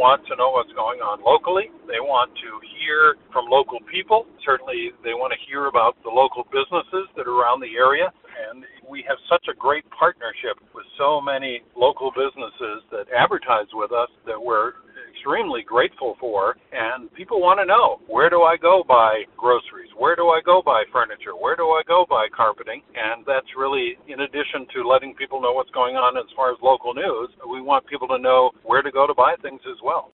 want to know what's going on locally. They want to hear from local people. Certainly, they want to hear about the local businesses that are around the area. And we have such a great partnership with so many local businesses that advertise with us that we're extremely grateful for. And people want to know, where do I go buy groceries? Where do I go buy furniture? Where do I go buy carpeting? And that's really, in addition to letting people know what's going on as far as local news, we want people to know where to go to buy things as well.